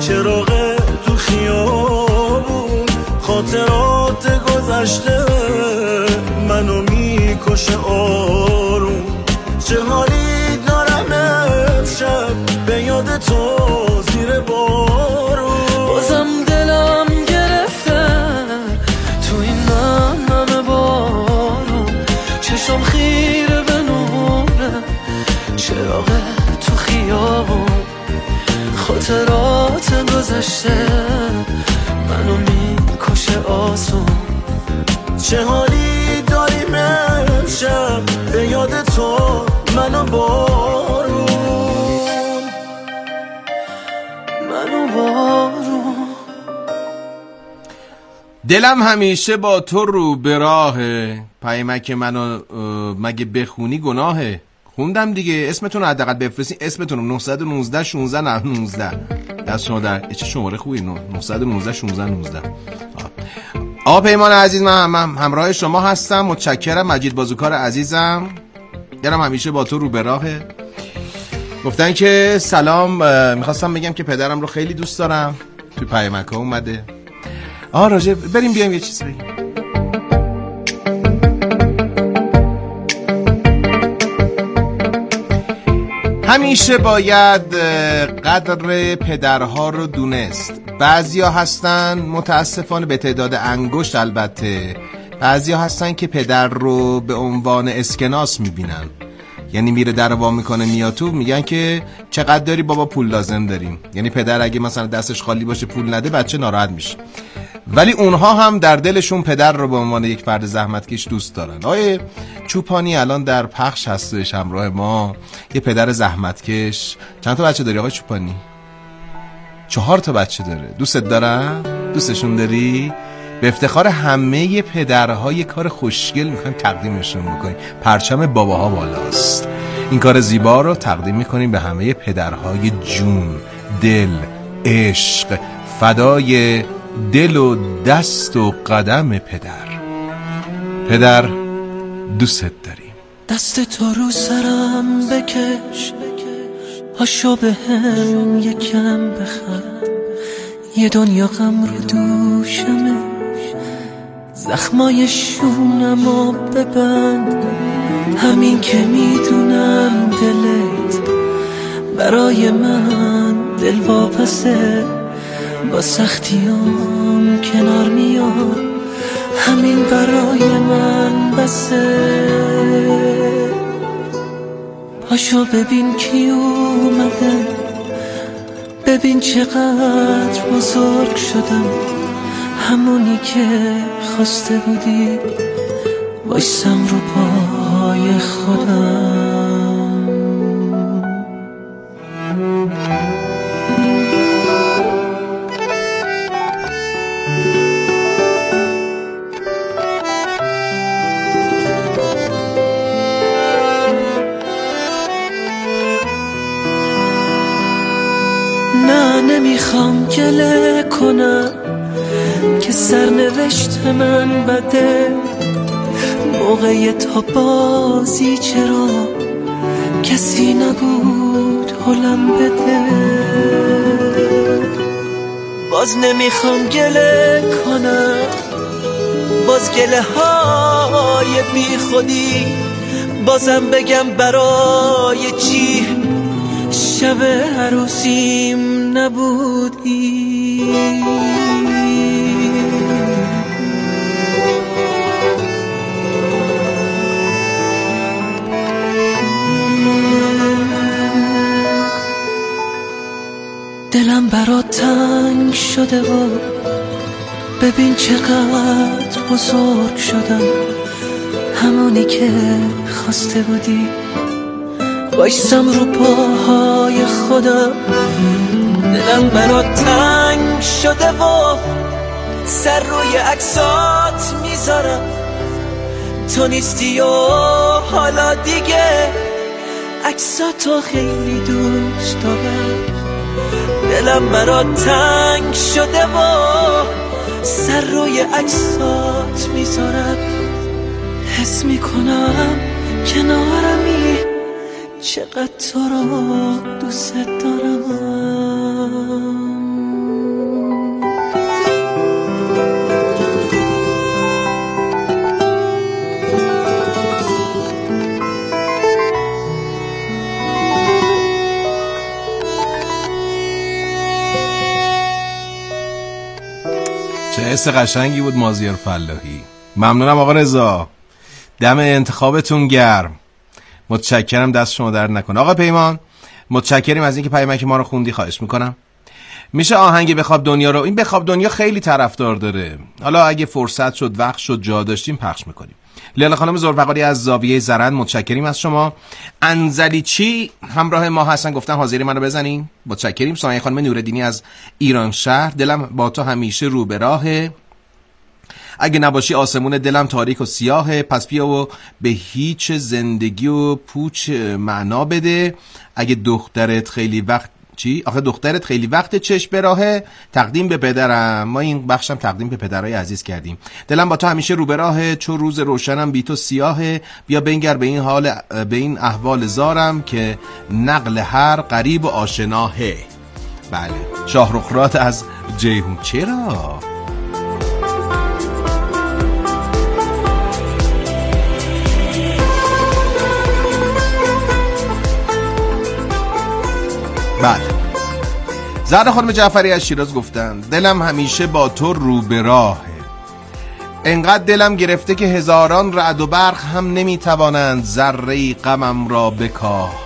چراغ تو خیابون، خاطرات گذشته منو میکشه آروم. چه حالی دارم امشب به یاد تو زیر بارون. بازم دلم گرفته تو این همه بارون، چشم خیره به نوره چراغ تو خیابون، خاطرات گذشته منو میکشه آسون. چه حالی داریم امشب به یاد تو منو بارون، منو بارون. دلم همیشه با تو رو به راهه، پیامک منو مگه بخونی گناهه. خوندم دیگه، اسمتون رو حداقل بفرستین، اسمتون رو 919 16 19 دست شما در چه شماره خوبی 919 16 19. آقا پیمان عزیز، من همراه شما هستم، متشکرم. مجید بازوکار عزیزم، دلم همیشه با تو رو به راهه. گفتن که سلام، میخواستم بگم که پدرم رو خیلی دوست دارم، توی پیامک‌ها اومده. راجع بریم بیایم یه چیز بگیم. همیشه باید قدر پدرها رو دونست. بعضیا هستن متاسفانه به تعداد انگشت، البته بعضیا هستن که پدر رو به عنوان اسکناس میبینن، یعنی میره در وا میکنه میاد تو، میگن که چقدر داری بابا، پول لازم داریم. یعنی پدر اگه مثلا دستش خالی باشه پول نده بچه ناراحت میشه، ولی اونها هم در دلشون پدر رو به عنوان یک فرد زحمتکش دوست دارن. آقای چوپانی الان در پخش هستش همراه ما، یه پدر زحمتکش. چند تا بچه داری آقای چوپانی؟ 4 تا بچه داره. دوستت دارن؟ دوستشون داری؟ به افتخار همه پدرهای کار خوشگل میخوایم تقدیمشون بکنیم. پرچم باباها بالاست. این کار زیبا رو تقدیم میکنیم به همه پدرهای جون، دل، عشق، فدای دل و دست و قدم پدر دوستت داریم. دست تو رو سرم بکش، هاشو به هم یکم بخند، یه دنیا غم رو دوشمه، زخمای شونمو ببند. همین که میدونم دلت برای من دل واپسه، با سختیام کنار میاد، همین برای من بسه. پاشو ببین کی اومده، ببین چقدر بزرگ شدم، همونی که خواسته بودی وایسم رو پای خودم. نه نمیخوام گله کنم که سرنوشت من بده، موقع تا بازی چرا کسی نبود حالم بده. باز نمیخوام گله کنم، باز گله های بی خودی، بازم بگم برای چی شب عروسیم نبودی. دلم برات تنگ شده و ببین چقدر بزرگ شدم، همونی که خواسته بودی وایسم رو پاهای خودم. دلم برات تنگ شده و سر روی عکسات میذارم، تو نیستی و حالا دیگه عکساتو خیلی دوست دارم. دلم برات تنگ شده و سر روی عکسات میذارم، حس میکنم کنارمی، چقدر تو رو دوست دارم. چه حس قشنگی بود مازیار فلاحی. ممنونم آقا رضا، دم انتخابتون گرم. متشکرم، دست شما درد نکنه. آقا پیمان متشکریم از اینکه پیامک ما رو خوندی، خواهش میکنم. میشه آهنگ بخواب دنیا رو، این بخواب دنیا خیلی طرفدار داره، حالا اگه فرصت شد وقت شد جا داشتیم پخش میکنیم. لیلا خانم ذوالفقاری از زاویه زرند متشکریم از شما. انزلیچی همراه ما هستن، گفتن حاضری منو بزنین، متشکریم. سایه خانم نوردینی از ایران شهر، دلم با تو همیشه رو به راهه، اگه نباشی آسمون دلم تاریک و سیاهه، پس بیا و به هیچ زندگی و پوچ معنا بده، اگه دخترت خیلی وقت آخه دخترت خیلی وقت چشم به راهه، تقدیم به پدرم. ما این بخشم تقدیم به پدرای عزیز کردیم. دلم با تو همیشه رو به راهه، چو روز روشنم بی تو سیاهه، بیا بنگر به این احوال زارم که نقل هر غریب و آشناهه. بله، شاهرخرات از جیهون. چرا؟ بله، زهرا خانم جعفری از شیراز گفتن دلم همیشه با تو رو به راهه، انقدر دلم گرفته که هزاران رعد و برق هم نمیتوانند ذره غمم را بکاه.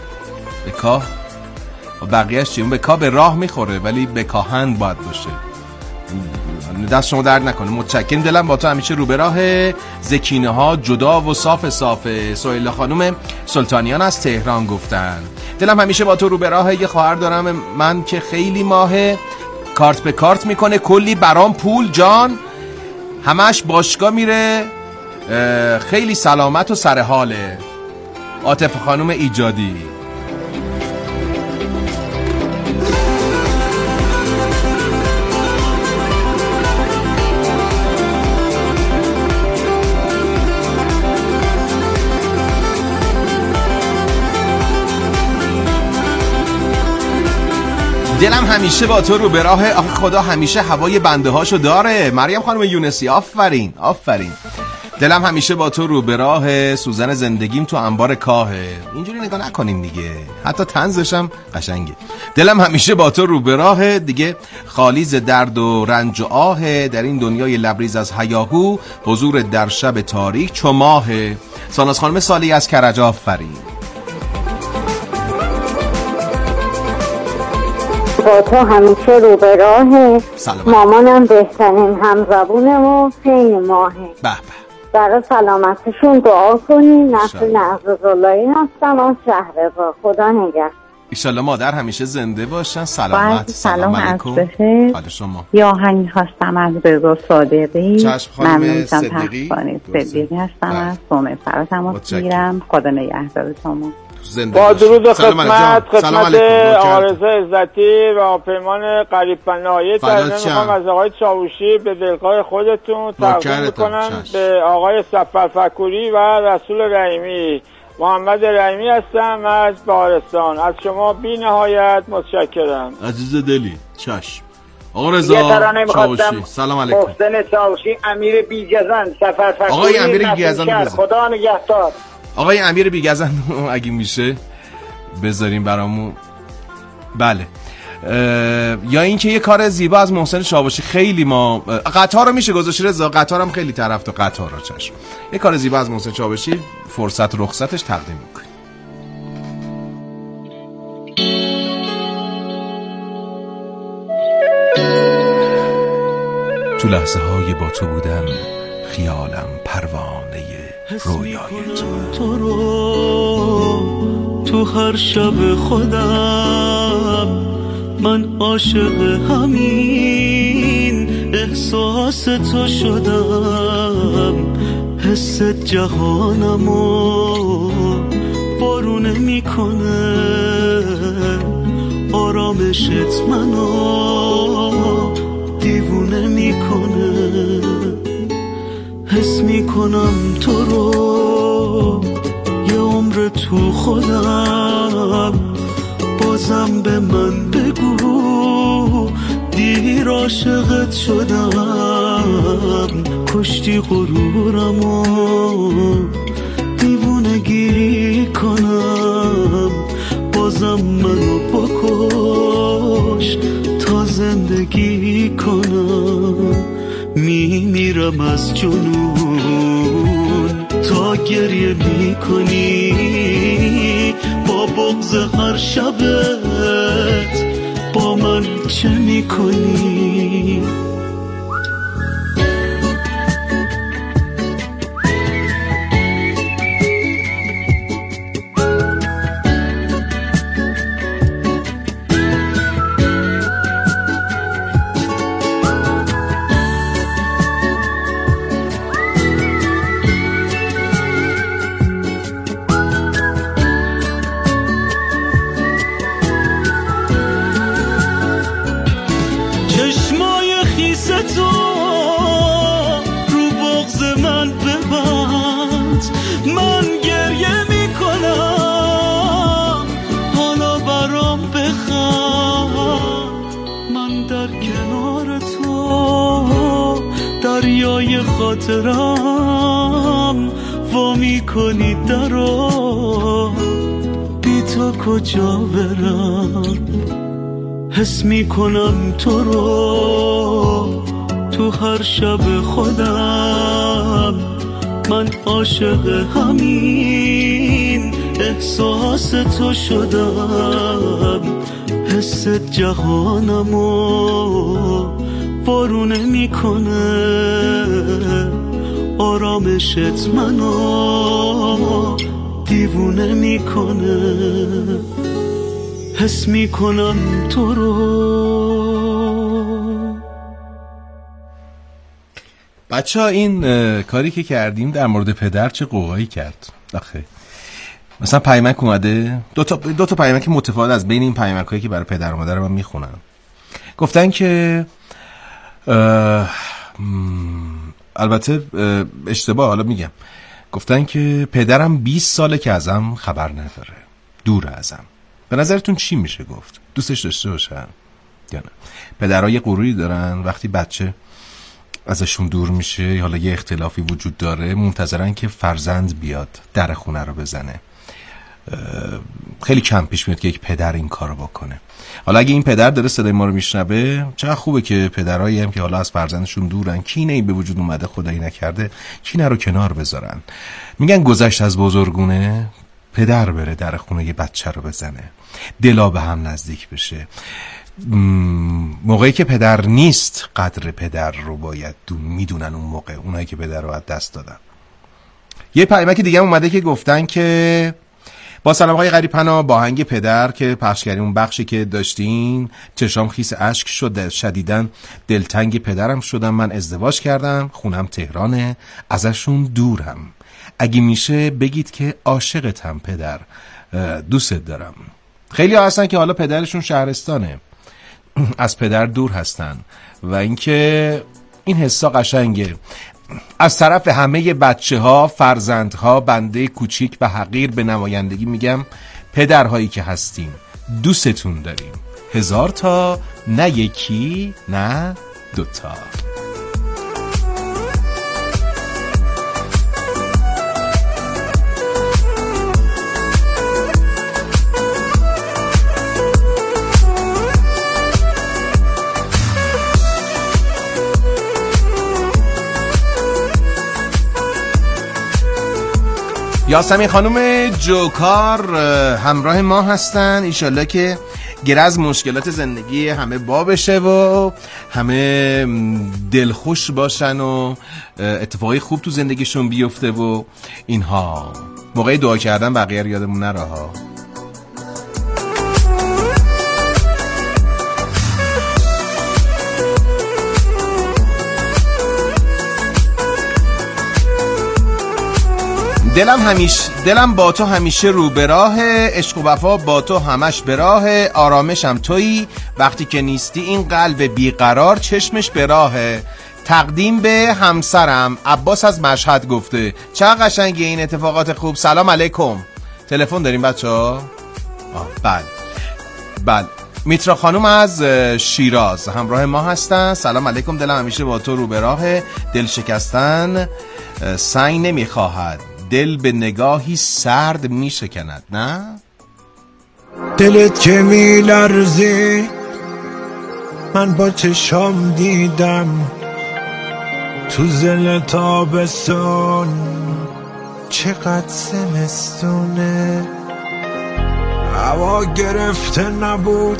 و بقیهش چی؟ اون بکاه به راه میخوره ولی بکاهند باید باشه. دست شما درد نکنه، متشکرم. دلم با تو همیشه رو به راه، زکینه ها جدا و صاف صافه. سهیل خانم سلطانیان از تهران گفتن دلم همیشه با تو رو به راه، یه خواهر دارم من که خیلی ماهه، کارت به کارت میکنه، کلی برام پول جان، همش باشگاه میره، خیلی سلامت و سر حاله. عاطفه خانم ایجادی. دلم همیشه با تو رو به راه، آخه خدا همیشه هوای بنده هاشو داره. مریم خانم یونسی آفرین. دلم همیشه با تو رو به راه، سوزن زندگیم تو انبار کاهه. اینجوری نگاه نکنیم دیگه، حتی طنزشم قشنگه. دلم همیشه با تو رو به راه، دیگه خالی ز درد و رنج و آه، در این دنیای لبریز از هیاهو، حضور در شب تاریک چو ماهه. ساناز خانم سالی از کرج آفرین. با تو همیشه رو به راه، مامانم بهترین همزبونه و خیلی ماهه. به برای سلامتشون دعا کنین. نسل نعزاللهی هستم از شهربا. خدا نگهدار. ایشالله مادر همیشه زنده باشن. سلامت. سلام علیکم. حال شما؟ یا آهنگ خواستم از رضا صادقی. ممنون صدیقی. صدیقی هستم از صومعه فرا تماس میگیرم. خدا نگهدار شما. با درود خدمت آرزه عزتی و پیمان قریب پناهی ترجمه میخوام از آقای چاوشی به دلخواه خودتون تقدیم میکنم به آقای سفر فکوری و رسول رحیمی. محمد رحیمی هستم از بهارستان. از شما بی نهایت متشکرم عزیز دلی. چشم. آقا رضا چاوشی سلام علیکم. محسن چاوشی امیر بیگزن سفر فکوری. آقای امیر بیگزن خدا نگهدار. آقای امیر بیگزن اگه میشه بذاریم برامون. بله، یا اینکه یه کار زیبا از محسن چاوشی. خیلی ما قطار رو میشه گذاشت رضا، قطارم خیلی طرفدار قطار رو. چشم. یه کار زیبا از محسن چاوشی فرصت رخصتش تقدیم میکنیم. تو لحظه های با تو بودن خیالم پروانه رویای تو رو تو هر شب خودم، من عاشق همین احساس تو شدم، حس جهانمو بارونه میکنه، آرامشت منو دیوونه میکنه، حس میکنم تو رو یه عمر تو خودم، بازم به من بگو دیر عاشقت شدم، کشتی غرورمو دیوونه گیری کنم، بازم منو بکش تا زندگی کنم. میمیرم از جنون تا گریه میکنی با بغض هر شبت با من چه میکنی خاطرم وا میکنی درو بی تو کجا برم حس میکنم تو رو تو هر شب خودم من عاشق همین احساس تو شدم حس جهانمو بارونه میکنه آرامشت منو دیوونه میکنه حس میکنم تو رو. بچه ها این کاری که کردیم در مورد پدر چه قوایی کرد آخه. مثلا پیامک اومده دو تا پیامک متفاوت از بین این پیامک هایی که برای پدر و مادر من میخونم. گفتن که البته اشتباه حالا میگم، گفتن که پدرم 20 ساله که ازم خبر نداره، دور ازم. به نظرتون چی میشه گفت؟ دوستش داشته باشن یا نه؟ پدرها یه غروری دارن وقتی بچه ازشون دور میشه، حالا یه اختلافی وجود داره، منتظرن که فرزند بیاد در خونه رو بزنه. خیلی کم پیش میاد که یک پدر این کارو بکنه. حالا اگه این پدر داره صدای ما رو میشنوه، چقدر خوبه که پدرایی هم که حالا از فرزندشون دورن، کینه‌ای به وجود اومده خدایی نکرده، کینه رو کنار بذارن. میگن گذشت از بزرگونه، پدر بره در خونه یه بچه رو بزنه، دلا به هم نزدیک بشه. موقعی که پدر نیست قدر پدر رو باید میدونن اون موقع، اونایی که پدر رو از دست دادن. یه پیامک دیگه اومده که گفتن که با سلام آقای غریب‌پناه، با آهنگ پدر که پخش کردیم اون بخشی که داشتین چشام خیس اشک شد، شدیداً دلتنگ پدرم شدم، من ازدواج کردم، خونم تهرانه، ازشون دورم، اگه میشه بگید که عاشقتم پدر، دوستت دارم. خیلی ها هستن که حالا پدرشون شهرستانه، از پدر دور هستن و اینکه این حسا قشنگه. از طرف همه بچه ها، فرزندها، بنده کوچیک و حقیر به نمایندگی میگم پدرهایی که هستیم دوستتون داریم. 1000 تا، نه یکی نه دوتا. یاسمین خانم جوکار همراه ما هستن. ایشالله که گره از مشکلات زندگی همه با بشه و همه دلخوش باشن و اتفاقی خوب تو زندگیشون بیفته و اینها. موقع دعا کردن بقیه رو یادمون نره ها. دلم با تو همیشه رو به راه، عشق و وفا با تو همش به راه، آرامشم تویی وقتی که نیستی، این قلب بیقرار چشمش به راه، تقدیم به همسرم. عباس از مشهد گفته. چقدر قشنگه این اتفاقات خوب. سلام علیکم. تلفن داریم بچه‌ها؟ بله. میترا خانم از شیراز همراه ما هستن. سلام علیکم. دلم همیشه با تو رو به راه، دل شکستن سعی نمیخواهد، دل به نگاهی سرد می شکند. نه؟ دلت که می لرزی من با چشام دیدم، تو زل تابستون چقدر زمستونه، هوا گرفته نبود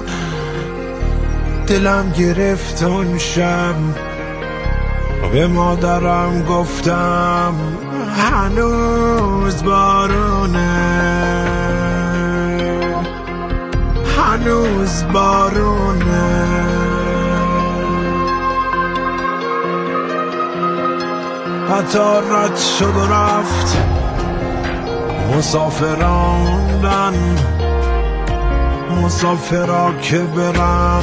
دلم گرفت اون شب، به مادرم گفتم هنوز بارونه، هنوز بارونه. قطار رد شد و رفت، مسافراندن مسافرا که برن،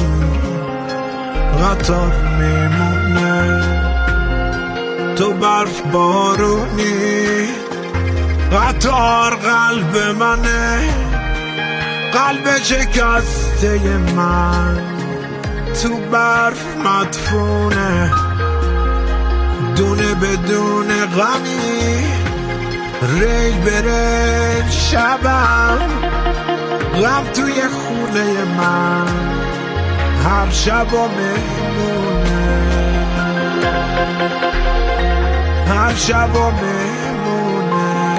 قطار میمونه تو برف بارونی. قطار قلب منه، قلب شکسته من تو برف مدفونه، دونه بدون غمی ریل بره شبم، غم توی خونه من هر شب و مهمونه، هر شب و مهمونه.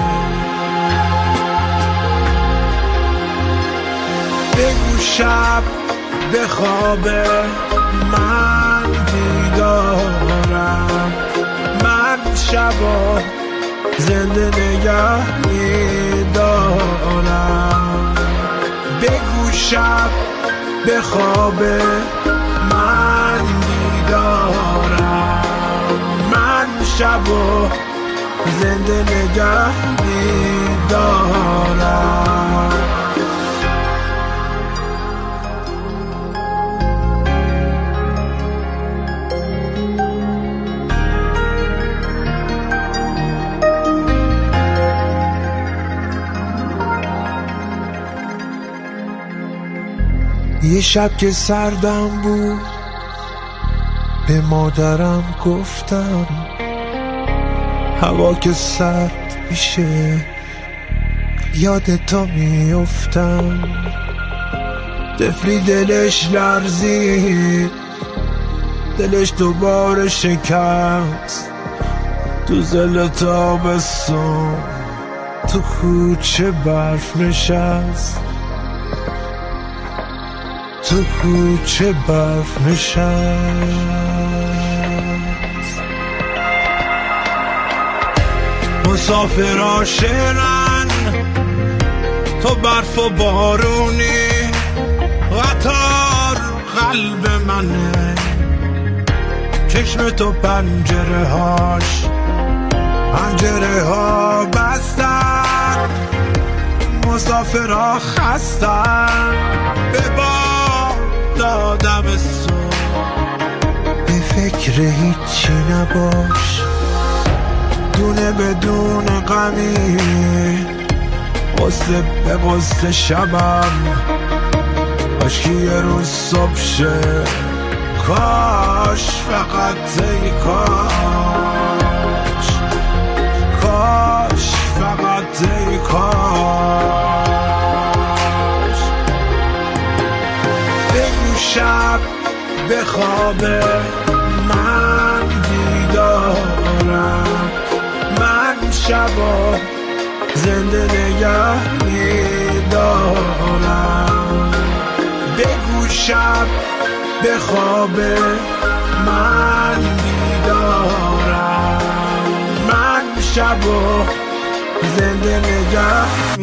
بگو شب به خواب من بیدارم، من شبا زنده نگه میدارم. بگو شب به خواب من بیدارم، من شبا زنده نگه میدارم. یه شب که سردم بود به مادرم گفتم، هوا که سرد میشه یادتو میافتم. طفلی دلش لرزید، دلش دوباره شکست، تو زل تابستون تو کوچه برف نشست، تو کوچه برف نشست. مسافرها شنن تو برف و بارونی، قطار قلب منه، چشم تو پنجره هاش پنجره ها بستن، مسافرها خستن به دادم صبح. به فکر هیچی نباش، دونه بدون غمی، قصه به قصه شبم، کاش که یه روز صبح شه، کاش فقط ای کاش، کاش فقط ای کاش. بگو شب به خواب من بیدارم، من شبا زنده نگه میدارم. بگو شب به خواب من بیدارم، من شبا زنده نگه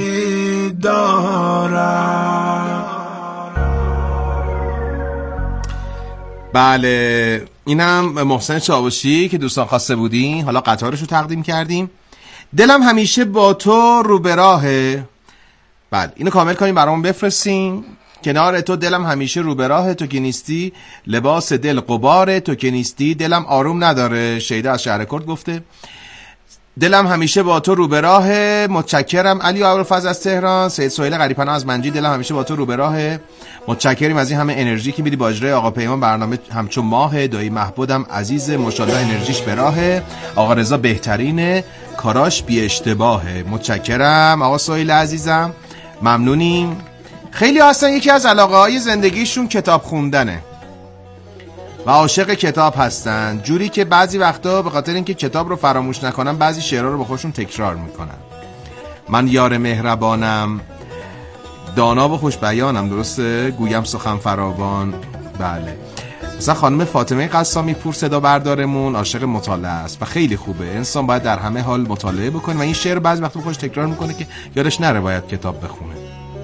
میدارم. بله، اینم محسن چاوشی که دوستان خواسته بودین، حالا قطارش رو تقدیم کردیم. دلم همیشه با تو رو به راهه. بله، اینو کامل کنیم برامون بفرستین. کنار تو دلم همیشه رو به راه، تو که نیستی لباس دل غباره، تو که نیستی دلم آروم نداره. شیدا از شهر کرد گفته دلم همیشه با تو رو به راه. متشکرم علی ابوالفضل از تهران. سید سهیل غریب‌پناه از منجی دلم همیشه با تو رو به راه. متشکریم از این همه انرژی که میدی با اجرای آقا پیمان. برنامه همچون ماه. دایی محبودم عزیز ماشاءالله انرژیش به راهه. آقا رضا بهترینه، کاراش بی اشتباهه. متشکرم آقا سهیل عزیزم، ممنونیم. خیلی هستن یکی از علاقه های زندگیشون کتاب خوندنه. و عاشق کتاب هستن، جوری که بعضی وقتا به خاطر اینکه کتاب رو فراموش نکنن بعضی شعرها رو به خودشون تکرار میکنن. من یار مهربانم، دانا و خوش بیانم، درسته؟ گویم سخن فراوان. بله. مثلا خانم فاطمه قسامی پور صدا بردارمون عاشق مطالعه است و خیلی خوبه. انسان باید در همه حال مطالعه بکنه و این شعر بعضی وقتا خودش تکرار میکنه که یادش نره باید کتاب بخونه.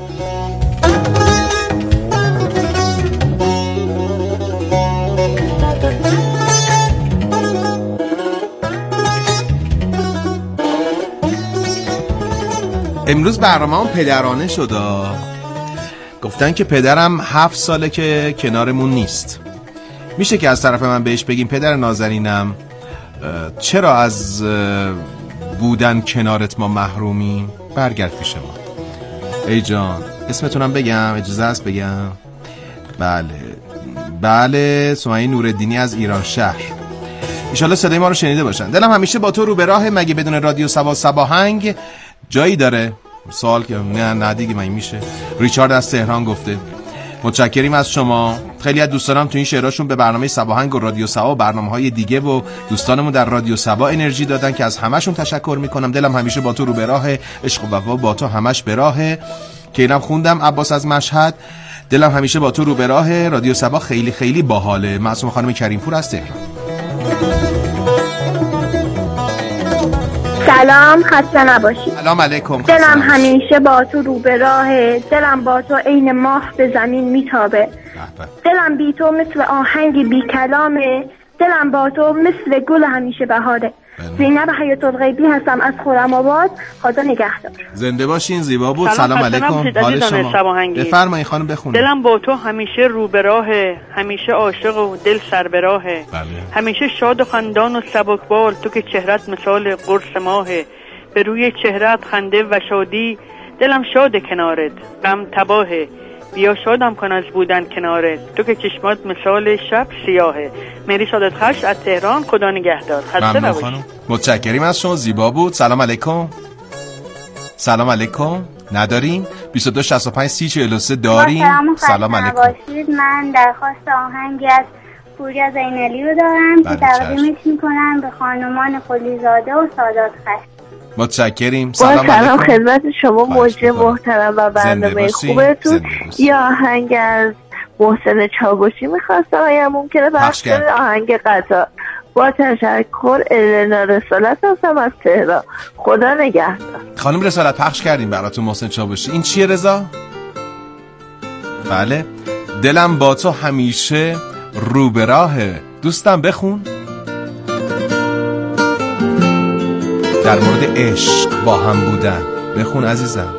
امروز برنامه‌ام پدرانه شد. گفتن که پدرم 7 ساله که کنارمون نیست. میشه که از طرف من بهش بگیم پدر نازنینم چرا از بودن کنارت ما محرومیم؟ برگرد پیش ما. ای جان اسمتونم بگم؟ اجازه است بگم؟ بله سمیه نورالدینی از ایران شهر. انشالله صدای ما رو شنیده باشن. دلم همیشه با تو رو به راه، مگه بدون رادیو سباهنگ جایی داره؟ سوال که نه دیگه من میشه. ریچارد از تهران گفته متشکریم از شما. خیلی از دوستانم تو این شعراشون به برنامه سباهنگ و رادیو سبا و برنامه‌های دیگه و دوستانمون در رادیو سبا انرژی دادن که از همشون تشکر میکنم. دلم همیشه با تو رو به راه، عشق و وفا با تو همش به راهه. که اینم خوندم عباس از مشهد. دلم همیشه با تو رو به راه، رادیو سبا خیلی خیلی باحاله. معصومه خانم کریم پور از تهران. سلام، خسته نباشید. سلام علیکم. دلم همیشه با تو رو به راهه، دلم با تو عین ماه به زمین میتابه. دلم بی تو مثل آهنگ بی کلامه، دلم با تو مثل گل همیشه بهاره. زینب حیات الغیبی هستم از خرم‌آباد. خدا نگهدار. زنده باشین. زیبا بود. سلام علیکم. حال شما؟ بفرمایید خانم بخونید. دلم با تو همیشه رو به راهه، همیشه عاشق و دل سر به راهه. همیشه شاد و خندان و سبکبال، تو که چهرت مثال قرص ماهه. به روی چهرت خنده و شادی، دلم شاد کنارت، غم تباهه. بیا شادم کن از بودن کنارت، تو که چشمات مثال شب سیاهه. مری سعادت خش از تهران. خدا نگهدار. خسته نباشید. متشکریم از شما. زیبا بود. سلام علیکم. سلام علیکم. نداریم 22 65 30 43 داریم. سلام علیکم. من درخواست آهنگی از پوریا زینالی رو دارم که تقدیمش میکنم به خانمان خلیزاده و سادات خش. متشکریم. سلام علیکم. خدمت شما موجه محترم و برنامه خوبتون. یا آهنگ از محسن چاوشی میخواستم اگر ممکنه پخش کنید. آهنگ قطار. با تشکر. النا رسالت هستم از تهران. خدا نگهدار. خانم رسالت پخش کردیم براتون محسن چاوشی. این چیه رضا؟ بله. دلم با تو همیشه رو به راهه. دوستم بخون. در مورد عشق با هم بودن بخون عزیزم.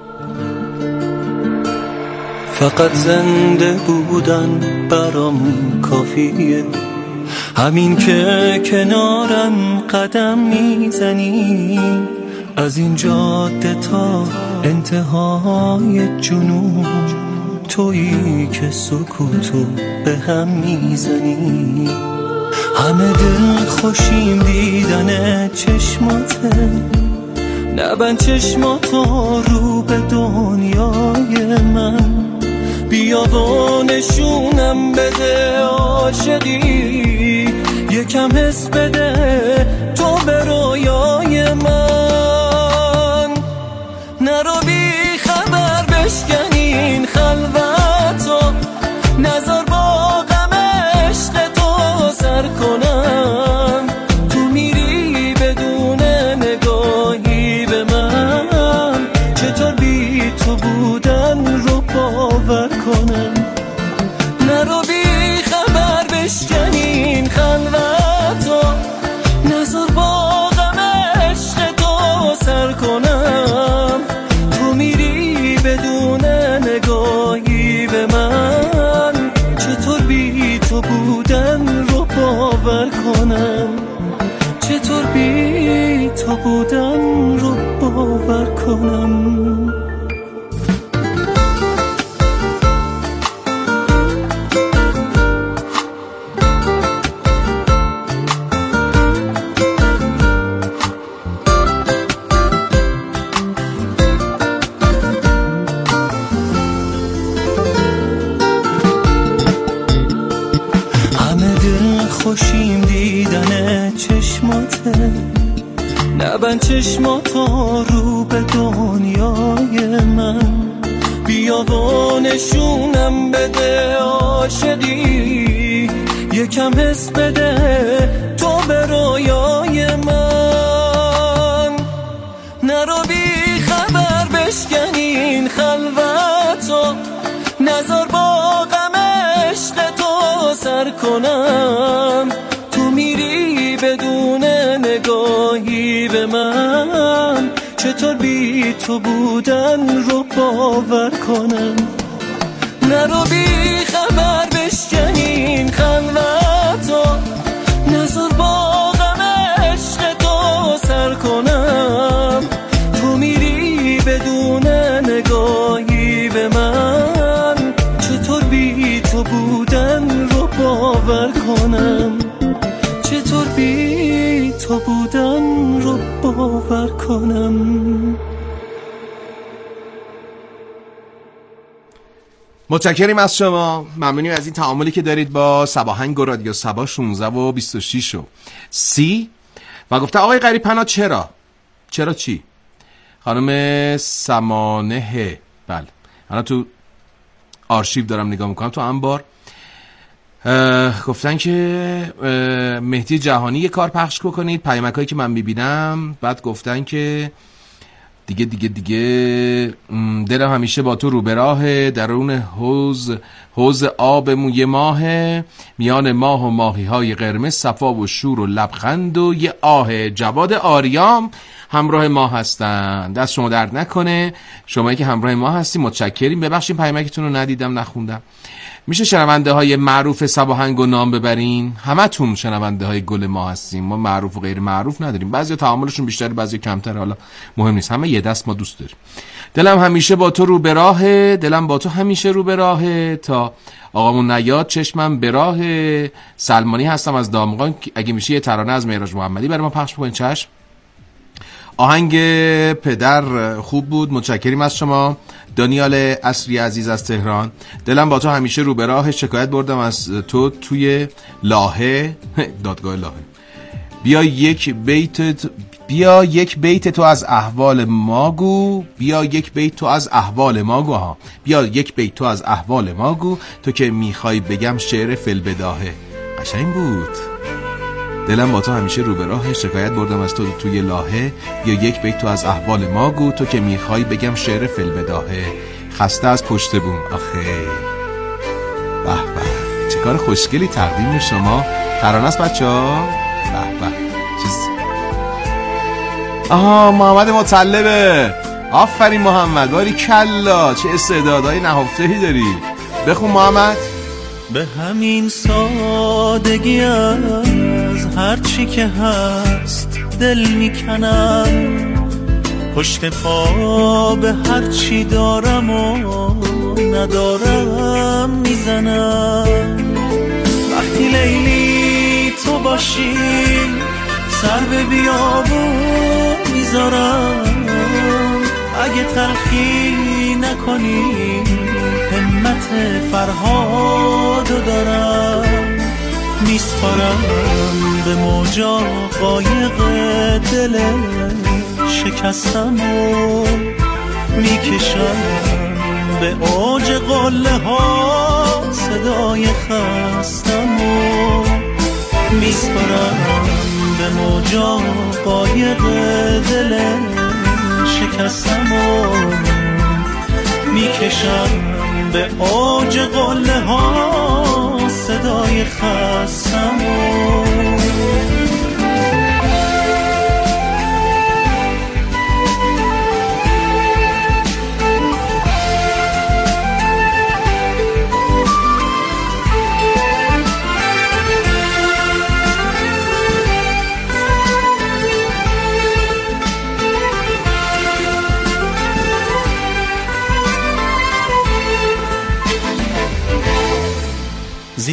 فقط زنده بودن برام کافیه، همین که کنارم قدم میزنی، از این جاده تا انتهای جنوب، تویی که سکوتو به هم میزنی. همه دل خوشیم دیدن چشماته، نبند چشماتو رو به دنیای من. بیا و نشونم بده عاشقی، یکم حس بده تو به رویای من. نرو بی خبر بشکنین خلوتو، نظر با غم عشق تو سر کنم. تو میری بدون نگاهی به من، چطور بی تو بودن رو باور کنم. نرو بی خبر بشکنین خلوتو، نظر با غم عشق تو سر کنم. تو میری بدون نگاهی به من، چطور بی تو بودن رو باور کنم. چطور بی تو بودن رو باور کنم. همه خوشیم دیدن چشماته، نبند چشماتو رو به دنیای من، بیا و نشونم بده عاشقی، یکم حس بده تو به رویای من. نرو بی خبر بشکنین خلوتو، نذار با غم عشق تو سر کنم، تو میری بدون نگاهی به من، چطور بی تو بودن رو باور کنم. نرو بی خبر بشکنین خلوتو، نذار با غم عشق تو سر کنم، تو میری بدون نگاهی به من، چطور بی تو بودن رو باور کنم، چطور بی تو بودن رو باور کنم. متشکریم از شما، ممنونیم از این تعاملی که دارید با سباهنگ و رادیو سبا 16 و 26 و 30. و گفته آقای غریب پناه چرا چی؟ خانم سمانه، بله الان تو آرشیو دارم نگاه میکنم، تو انبار گفتن که مهدی جهانی یه کار پخش بکنید، پیامکایی که من میبینم. بعد گفتن که دیگه دلم همیشه با تو رو به راه، درون حوض آب موی ماه، میان ماه و ماهی های قرمز، صفا و شور و لبخند و یه آه. جواد آریام همراه ما هستن، دست شما درد نکنه، شمایی که همراه ما هستیم متشکریم. ببخشید پیامکتون رو ندیدم نخوندم. میشه شنونده های معروف سباهنگ و نام ببرین؟ همتون شنونده های گل ما هستیم، ما معروف و غیر معروف نداریم، بعضی تعاملشون بیشتر بعضی کمتر، حالا مهم نیست، همه یه دست ما دوست داریم. دلم همیشه با تو رو به راه، دلم با تو همیشه رو به راه، تا آقامون نیاد چشمم به راه. سلمانی هستم از دامغان، اگه میشه یه ترانه از مهراج محمدی برای ما پخش بکنین. چشم. آهنگ پدر خوب بود، متشکریم از شما. دانیال عصری عزیز از تهران، دلم با تو همیشه رو به راه، شکایت بردم از تو توی لاهه دادگاه لاهه، بیا یک بیت تو از احوال ما گو، بیا یک بیت تو از احوال ما گو، بیا یک بیت تو از احوال ما گو، تو که میخوای بگم شعر فلبداهه. قشنگ بود. دلم با تو همیشه رو به راه، شکایت بردم از تو توی لاهه، یا یک بیت تو از احوال ما گو، تو که میخوای بگم شعر فلبداهه. خسته از پشت بوم آخه. به به چه کار خوشگلی تقدیم شما. ترانه است بچه‌ها. به به آها محمد مطلبه. آفرین محمد، باری کلا چه استعدادهای نهفته‌ای داری. بخون محمد. به همین سادگی از هر چی که هست دل میکنم، پشت پا به هر چی دارم و ندارم میزنم. وقتی لیلی تو باشی سر به بیابون میذارم، اگه تلخی نکنی همت فرهادو دارم. میسپارم به موجا قایق دل شکستم و میکشم به اوج قله ها صدای خستم و میسپارم به موجا قایق دل شکستم و میکشم به اوج قله ها صدای خستم